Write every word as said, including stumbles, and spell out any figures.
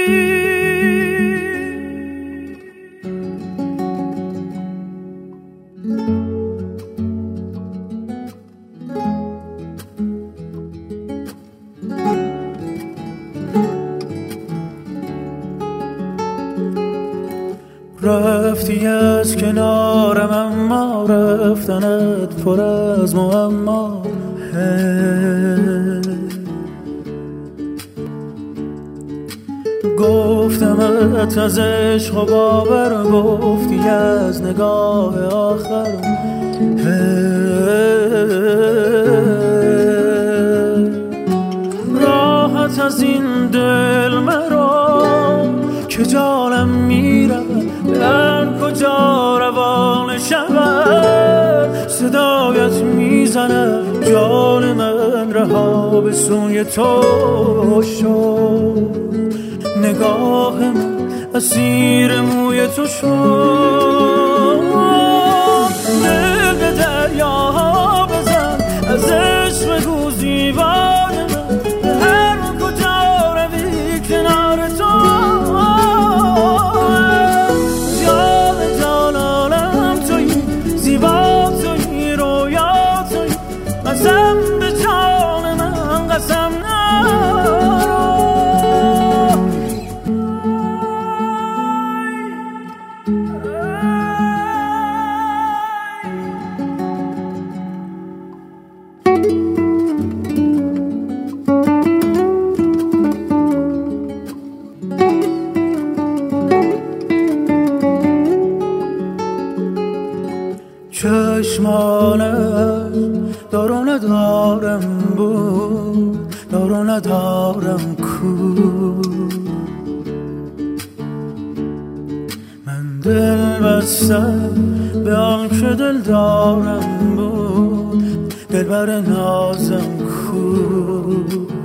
رفتی از کنارم اما رفتنت پر از معما. گفتمت از عشق و باور، گفتی از نگاه آخر. راحت از این دل مرا که جانم میرود، در کجا روان شود. صدایت میزنه جان من، رها به سوی تو شد. نگاه من اسیر موی تو شد. دل به دریاها بزن، از عشق بگو زیبای من. هر کجا روی کنار تو، جان جان عالم تویی، زیبا تویی، رویا تویی. قسم به جان من، قسم نرو. چشمانت دارو ندارم بود، دارو ندارم کو. من دل بستم به آن که دل دارم بود، دل بر نازم کو.